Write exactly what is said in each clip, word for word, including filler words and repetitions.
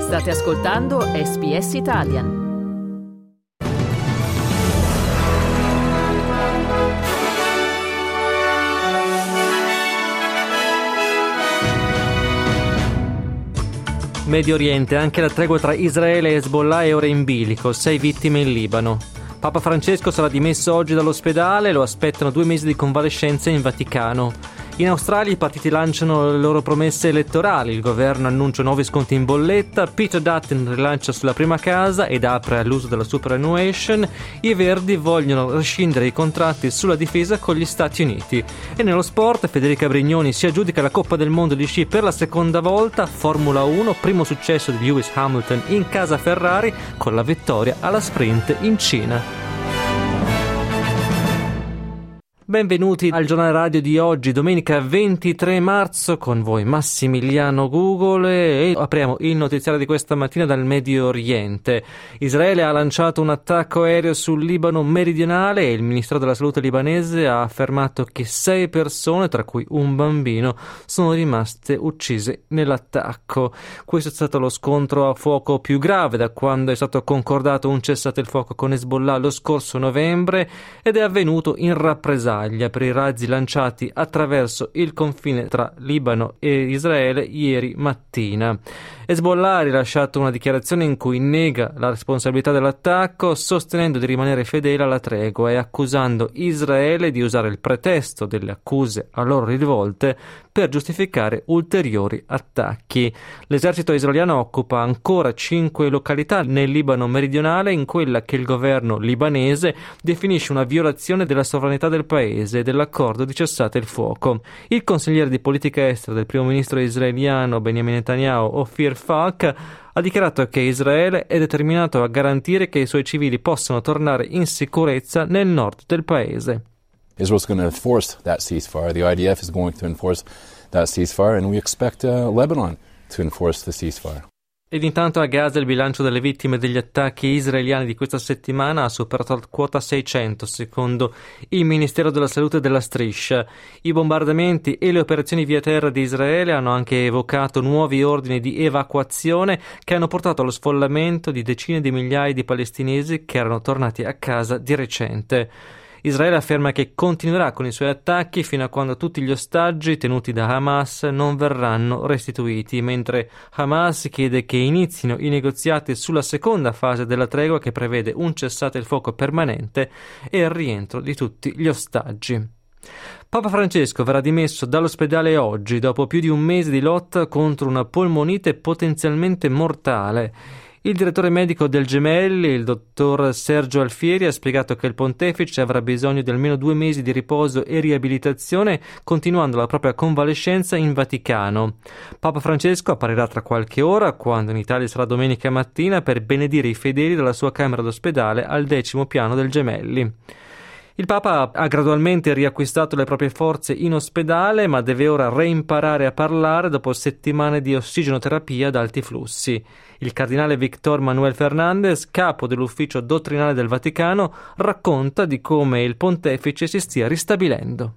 State ascoltando S B S Italian. Medio Oriente, anche la tregua tra Israele e Hezbollah è ora in bilico, sei vittime in Libano. Papa Francesco sarà dimesso oggi dall'ospedale, lo aspettano due mesi di convalescenza in Vaticano. In Australia i partiti lanciano le loro promesse elettorali, il governo annuncia nuovi sconti in bolletta, Peter Dutton rilancia sulla prima casa ed apre all'uso della superannuation, i Verdi vogliono rescindere i contratti sulla difesa con gli Stati Uniti. E nello sport Federica Brignoni si aggiudica la Coppa del Mondo di sci per la seconda volta, Formula uno, primo successo di Lewis Hamilton in casa Ferrari con la vittoria alla sprint in Cina. Benvenuti al giornale radio di oggi, domenica ventitré marzo, con voi Massimiliano Gugole, e apriamo il notiziario di questa mattina dal Medio Oriente. Israele ha lanciato un attacco aereo sul Libano meridionale e il Ministero della Salute libanese ha affermato che sei persone, tra cui un bambino, sono rimaste uccise nell'attacco. Questo è stato lo scontro a fuoco più grave da quando è stato concordato un cessate il fuoco con Hezbollah lo scorso novembre ed è avvenuto in rappresaglia per i razzi lanciati attraverso il confine tra Libano e Israele ieri mattina. Hezbollah ha rilasciato una dichiarazione in cui nega la responsabilità dell'attacco, sostenendo di rimanere fedele alla tregua e accusando Israele di usare il pretesto delle accuse a loro rivolte per giustificare ulteriori attacchi. L'esercito israeliano occupa ancora cinque località nel Libano meridionale, in quella che il governo libanese definisce una violazione della sovranità del paese e dell'accordo di cessate il fuoco. Il consigliere di politica estera del primo ministro israeliano Benjamin Netanyahu, Ofir Falk, ha dichiarato che Israele è determinato a garantire che i suoi civili possano tornare in sicurezza nel nord del paese. Israel's going to enforce that ceasefire. The I D F is going to enforce that ceasefire, and we expect uh, Lebanon to enforce the ceasefire. Ed intanto a Gaza il bilancio delle vittime degli attacchi israeliani di questa settimana ha superato la quota seicento, secondo il Ministero della Salute della Striscia. I bombardamenti e le operazioni via terra di Israele hanno anche evocato nuovi ordini di evacuazione che hanno portato allo sfollamento di decine di migliaia di palestinesi che erano tornati a casa di recente. Israele afferma che continuerà con i suoi attacchi fino a quando tutti gli ostaggi tenuti da Hamas non verranno restituiti, mentre Hamas chiede che inizino i negoziati sulla seconda fase della tregua che prevede un cessate il fuoco permanente e il rientro di tutti gli ostaggi. Papa Francesco verrà dimesso dall'ospedale oggi dopo più di un mese di lotta contro una polmonite potenzialmente mortale. Il direttore medico del Gemelli, il dottor Sergio Alfieri, ha spiegato che il pontefice avrà bisogno di almeno due mesi di riposo e riabilitazione, continuando la propria convalescenza in Vaticano. Papa Francesco apparirà tra qualche ora, quando in Italia sarà domenica mattina, per benedire i fedeli dalla sua camera d'ospedale al decimo piano del Gemelli. Il Papa ha gradualmente riacquistato le proprie forze in ospedale, ma deve ora reimparare a parlare dopo settimane di ossigenoterapia ad alti flussi. Il cardinale Victor Manuel Fernandez, capo dell'ufficio dottrinale del Vaticano, racconta di come il pontefice si stia ristabilendo.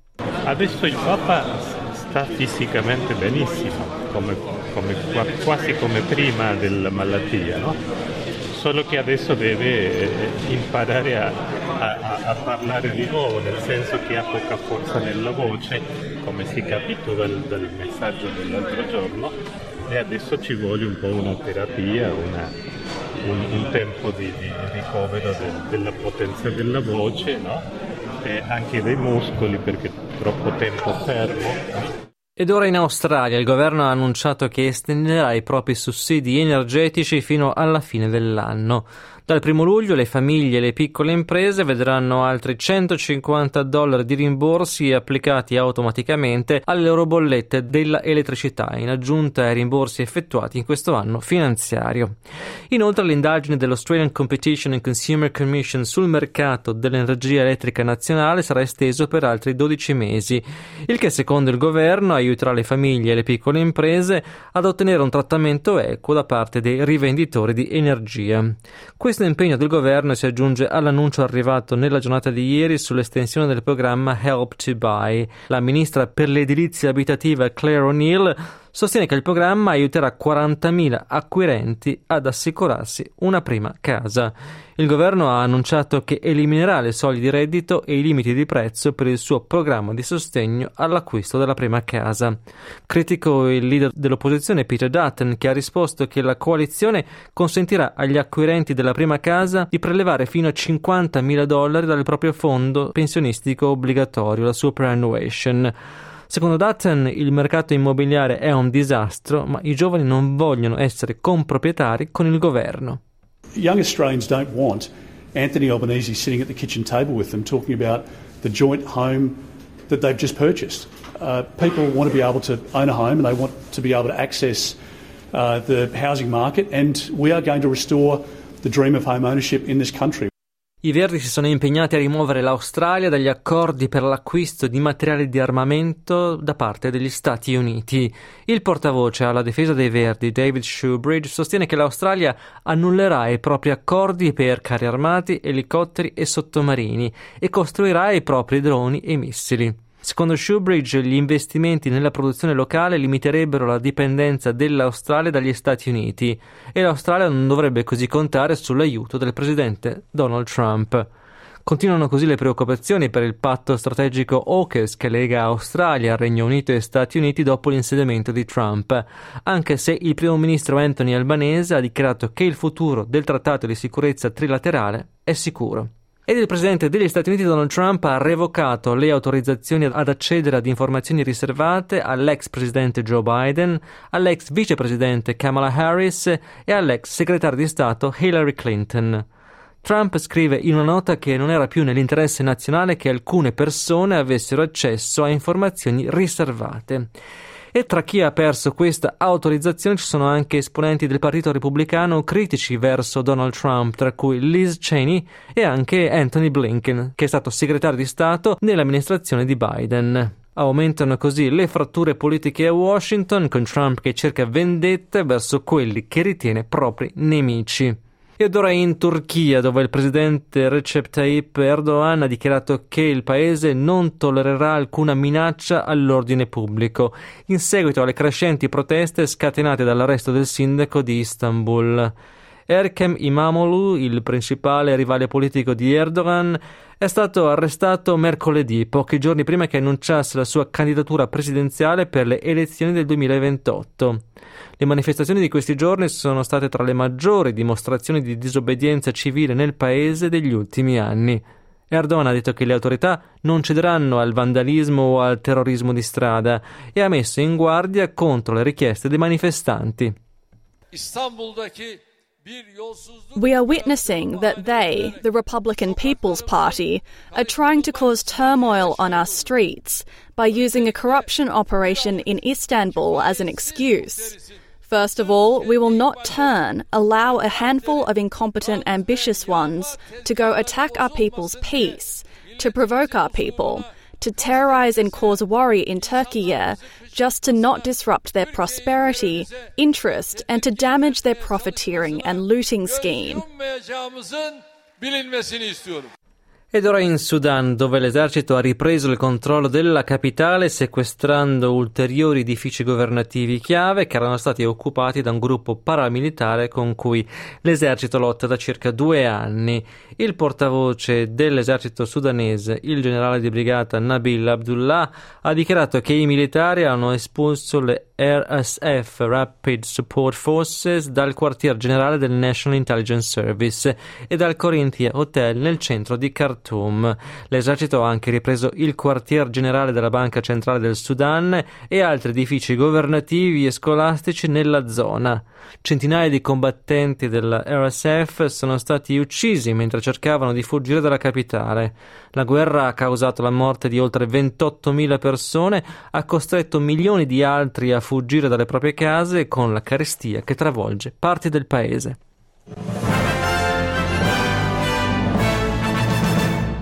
Adesso il Papa sta fisicamente benissimo, come, come, quasi come prima della malattia, no? Solo che adesso deve imparare a, a, a parlare di nuovo, nel senso che ha poca forza nella voce, come si è capito dal, dal messaggio dell'altro giorno, e adesso ci vuole un po' una terapia, una, un, un tempo di, di ricovero de, della potenza della voce, no? E anche dei muscoli, perché troppo tempo fermo. Ed ora in Australia il governo ha annunciato che estenderà i propri sussidi energetici fino alla fine dell'anno. Dal primo luglio le famiglie e le piccole imprese vedranno altri centocinquanta dollari di rimborsi applicati automaticamente alle loro bollette della elettricità, in aggiunta ai rimborsi effettuati in questo anno finanziario. Inoltre l'indagine dell'Australian Competition and Consumer Commission sul mercato dell'energia elettrica nazionale sarà esteso per altri dodici mesi, il che secondo il governo aiuterà le famiglie e le piccole imprese ad ottenere un trattamento equo da parte dei rivenditori di energia. Questo impegno del governo si aggiunge all'annuncio arrivato nella giornata di ieri sull'estensione del programma Help to Buy. La ministra per l'edilizia abitativa Claire O'Neill sostiene che il programma aiuterà quarantamila acquirenti ad assicurarsi una prima casa. Il governo ha annunciato che eliminerà le soglie di reddito e i limiti di prezzo per il suo programma di sostegno all'acquisto della prima casa. Critico il leader dell'opposizione Peter Dutton, che ha risposto che la coalizione consentirà agli acquirenti della prima casa di prelevare fino a cinquantamila dollari dal proprio fondo pensionistico obbligatorio, la superannuation. Secondo Dutton, il mercato immobiliare è un disastro, ma i giovani non vogliono essere comproprietari con il governo. Young Australians don't want Anthony Albanese sitting at the kitchen table with them talking about the joint home that they've just purchased. Uh, people want to be able to own a home and they want to be able to access uh, the housing market, and we are going to restore the dream of home ownership in this country. I Verdi si sono impegnati a rimuovere l'Australia dagli accordi per l'acquisto di materiali di armamento da parte degli Stati Uniti. Il portavoce alla difesa dei Verdi, David Shoebridge, sostiene che l'Australia annullerà i propri accordi per carri armati, elicotteri e sottomarini e costruirà i propri droni e missili. Secondo Shoebridge, gli investimenti nella produzione locale limiterebbero la dipendenza dell'Australia dagli Stati Uniti e l'Australia non dovrebbe così contare sull'aiuto del presidente Donald Trump. Continuano così le preoccupazioni per il patto strategico AUKUS che lega Australia, Regno Unito e Stati Uniti dopo l'insediamento di Trump, anche se il primo ministro Anthony Albanese ha dichiarato che il futuro del trattato di sicurezza trilaterale è sicuro. Ed il presidente degli Stati Uniti Donald Trump ha revocato le autorizzazioni ad accedere ad informazioni riservate all'ex presidente Joe Biden, all'ex vicepresidente Kamala Harris e all'ex segretario di Stato Hillary Clinton. Trump scrive in una nota che non era più nell'interesse nazionale che alcune persone avessero accesso a informazioni riservate. E tra chi ha perso questa autorizzazione ci sono anche esponenti del Partito Repubblicano critici verso Donald Trump, tra cui Liz Cheney e anche Anthony Blinken, che è stato segretario di Stato nell'amministrazione di Biden. Aumentano così le fratture politiche a Washington, con Trump che cerca vendette verso quelli che ritiene propri nemici. Ed ora in Turchia, dove il presidente Recep Tayyip Erdogan ha dichiarato che il paese non tollererà alcuna minaccia all'ordine pubblico, in seguito alle crescenti proteste scatenate dall'arresto del sindaco di Istanbul. Erkem İmamoğlu, il principale rivale politico di Erdogan, è stato arrestato mercoledì, pochi giorni prima che annunciasse la sua candidatura presidenziale per le elezioni del duemilaventotto. Le manifestazioni di questi giorni sono state tra le maggiori dimostrazioni di disobbedienza civile nel paese degli ultimi anni. Erdogan ha detto che le autorità non cederanno al vandalismo o al terrorismo di strada e ha messo in guardia contro le richieste dei manifestanti. We are witnessing that they, the Republican People's Party, are trying to cause turmoil on our streets by using a corruption operation in Istanbul as an excuse. First of all, we will not turn, allow a handful of incompetent, ambitious ones to go attack our people's peace, to provoke our people, to terrorize and cause worry in Turkey, just to not disrupt their prosperity, interest, and to damage their profiteering and looting scheme. Ed ora in Sudan, dove l'esercito ha ripreso il controllo della capitale sequestrando ulteriori edifici governativi chiave che erano stati occupati da un gruppo paramilitare con cui l'esercito lotta da circa due anni. Il portavoce dell'esercito sudanese, il generale di brigata Nabil Abdullah, ha dichiarato che i militari hanno espulso le R S F, Rapid Support Forces, dal quartier generale del National Intelligence Service e dal Corinthia Hotel nel centro di Khartoum. L'esercito ha anche ripreso il quartier generale della Banca Centrale del Sudan e altri edifici governativi e scolastici nella zona. Centinaia di combattenti della R S F sono stati uccisi mentre cercavano di fuggire dalla capitale. La guerra ha causato la morte di oltre ventottomila persone, ha costretto milioni di altri a fuggire dalle proprie case con la carestia che travolge parti del paese.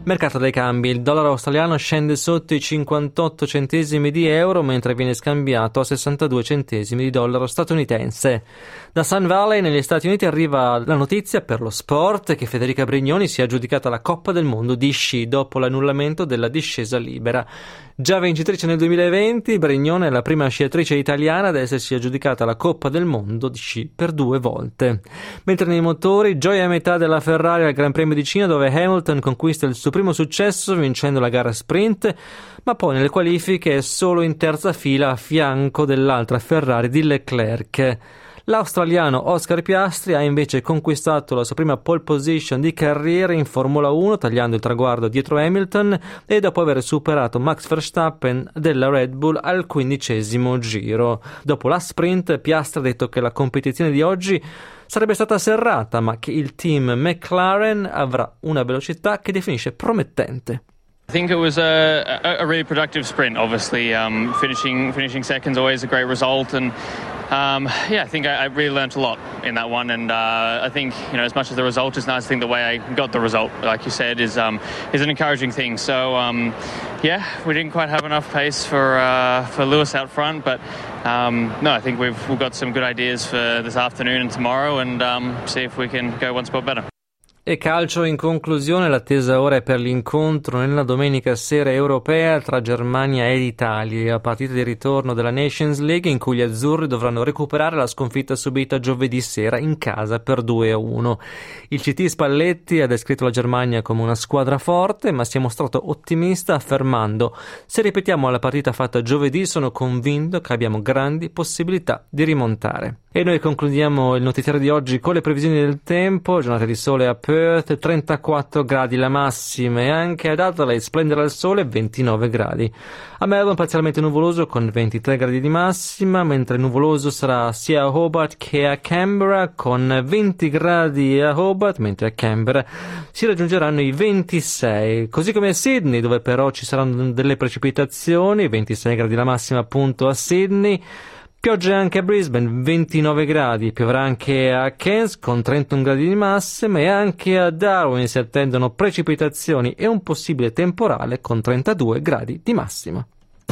Mercato dei cambi: il dollaro australiano scende sotto i cinquantotto centesimi di euro mentre viene scambiato a sessantadue centesimi di dollaro statunitense. Da Sun Valley negli Stati Uniti arriva la notizia per lo sport che Federica Brignoni si è aggiudicata la Coppa del Mondo di sci dopo l'annullamento della discesa libera. Già vincitrice nel duemilaventi, Brignone è la prima sciatrice italiana ad essersi aggiudicata la Coppa del Mondo di sci per due volte. Mentre nei motori, gioia a metà della Ferrari al Gran Premio di Cina, dove Hamilton conquista il suo primo successo vincendo la gara sprint, ma poi nelle qualifiche è solo in terza fila a fianco dell'altra Ferrari di Leclerc. L'australiano Oscar Piastri ha invece conquistato la sua prima pole position di carriera in Formula uno, tagliando il traguardo dietro Hamilton e dopo aver superato Max Verstappen della Red Bull al quindicesimo giro. Dopo la sprint, Piastri ha detto che la competizione di oggi sarebbe stata serrata, ma che il team McLaren avrà una velocità che definisce promettente. I think it was a, a, a really productive sprint. Obviously, um, finishing finishing second's always a great result, and um, yeah, I think I, I really learnt a lot in that one. And uh, I think, you know, as much as the result is nice, I think the way I got the result, like you said, is um, is an encouraging thing. So um, yeah, we didn't quite have enough pace for uh, for Lewis out front, but um, no, I think we've we've got some good ideas for this afternoon and tomorrow, and um, see if we can go one spot better. E calcio in conclusione, l'attesa ora è per l'incontro nella domenica sera europea tra Germania ed Italia, la partita di ritorno della Nations League in cui gli azzurri dovranno recuperare la sconfitta subita giovedì sera in casa per due a uno. Il C T Spalletti ha descritto la Germania come una squadra forte, ma si è mostrato ottimista affermando: se ripetiamo la partita fatta giovedì sono convinto che abbiamo grandi possibilità di rimontare. E noi concludiamo il notiziario di oggi con le previsioni del tempo. Giornata di sole a Perth, trentaquattro gradi la massima, e anche ad Adelaide splenderà il sole, ventinove gradi. A Melbourne parzialmente nuvoloso con ventitré gradi di massima, mentre nuvoloso sarà sia a Hobart che a Canberra con venti gradi a Hobart, mentre a Canberra si raggiungeranno i ventisei, così come a Sydney, dove però ci saranno delle precipitazioni, ventisei gradi la massima appunto a Sydney. Pioggia anche a Brisbane, ventinove gradi, pioverà anche a Cairns con trentuno gradi di massima, e anche a Darwin si attendono precipitazioni e un possibile temporale con trentadue gradi di massima.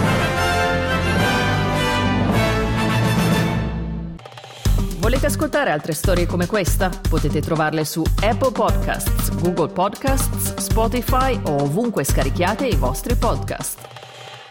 Volete ascoltare altre storie come questa? Potete trovarle su Apple Podcasts, Google Podcasts, Spotify o ovunque scarichiate i vostri podcast.